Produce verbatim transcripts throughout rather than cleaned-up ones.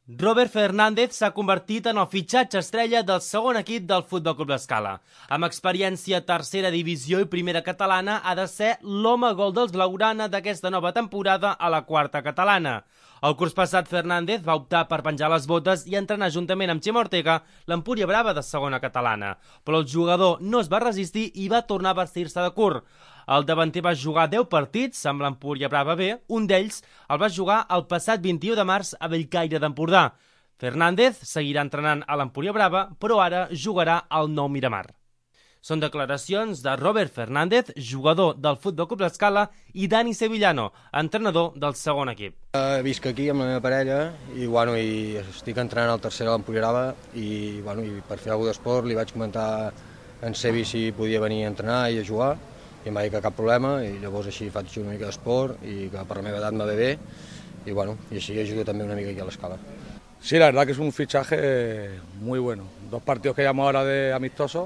Robert Fernández s'ha convertit en el fitxatge estrella del segon equip del Futbol Club L'Escala. Amb experiència a tercera divisió i primera catalana, ha de ser l'home gol dels blaugrana d'aquesta nova temporada a la quarta catalana. El curs passat, Fernández va optar per penjar les botes i entrenar juntament amb Xema Ortega l'Empúria Brava de segona catalana. Però el jugador no es va resistir i va tornar a vestir-se de curt. El davanter va jugar deu partits amb l'Empúria Brava B, un d'ells el va jugar el passat vint-i-u de març a Bellcaire d'Empordà. Fernández seguirà entrenant a l'Empúria Brava, però ara jugarà al Nou Miramar. Són declaracions de Robert Fernández, jugador del Futbol Club L'Escala, i Dani Sevillano, entrenador del segon equip. Uh, visc aquí amb la meva parella i, bueno, i estic entrenant al tercer a l'Empúria Brava i, bueno, i per fer alguna d'esport li vaig comentar a en Sevi si podia venir a entrenar i a jugar i em va dir que cap problema i llavors així faig una mica d'esport i que per la meva edat me ve bé y, bueno, y així ajudo també una mica aquí a l'Escala. Sí, la verdad que es un fichaje muy bueno. Dos partidos que llevamos ahora de amistosos,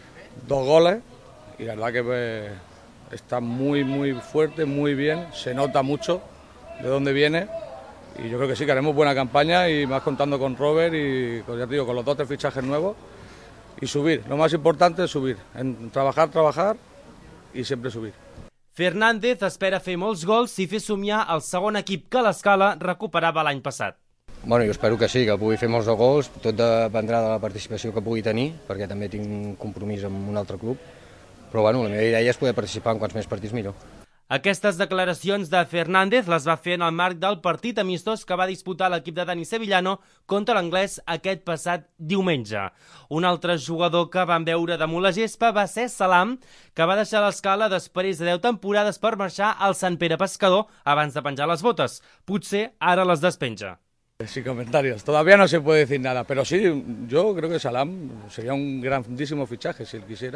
dos goles y la verdad que pues, está muy muy fuerte, muy bien, se nota mucho de dónde viene y yo creo que sí que haremos buena campaña y más contando con Robert y ya te digo, con los dos tres fichajes nuevos y subir. Lo más importante es subir, en trabajar, trabajar i sempre subir. Fernández espera fer molts gols i fer somiar el segon equip que l'Escala recuperava l'any passat. Bueno, jo espero que sí, que pugui fer molts de gols, tot dependrà de la participació que pugui tenir, perquè també tinc un compromís amb un altre club, però bueno, la meva idea és poder participar en quants més partits millor. Aquestes declaracions de Fernández les va fer en el marc del partit amistós que va disputar l'equip de Dani Sevillano contra l'Anglès aquest passat diumenge. Un altre jugador que van veure damunt la gespa va ser Salam, que va deixar l'Escala després de deu temporades per marxar al Sant Pere Pescador abans de penjar les botes. Potser ara les despenja. Sin comentarios, todavía no se puede decir nada, pero sí, yo creo que Salam sería un grandísimo fichaje si él quisiera.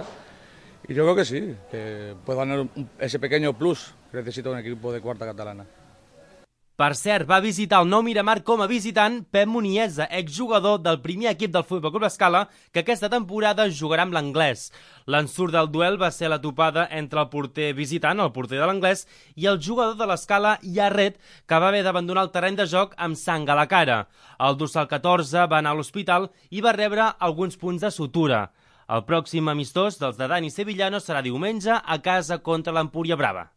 Y yo creo que sí, que puede ganar ese pequeño plus que necesita un equipo de cuarta catalana. Per cert, va visitar el Nou Miramar com a visitant Pep Muniesa, exjugador del primer equip del Futbol Club L'Escala, que aquesta temporada jugarà amb l'Anglès. L'ensurt del duel va ser la topada entre el porter visitant, el porter de l'Anglès, i el jugador de l'Escala, Yarret, que va haver d'abandonar el terreny de joc amb sang a la cara. El dorsal catorze va anar a l'hospital i va rebre alguns punts de sutura. El pròxim amistós dels de Dani Sevillano serà diumenge a casa contra l'Empúria Brava.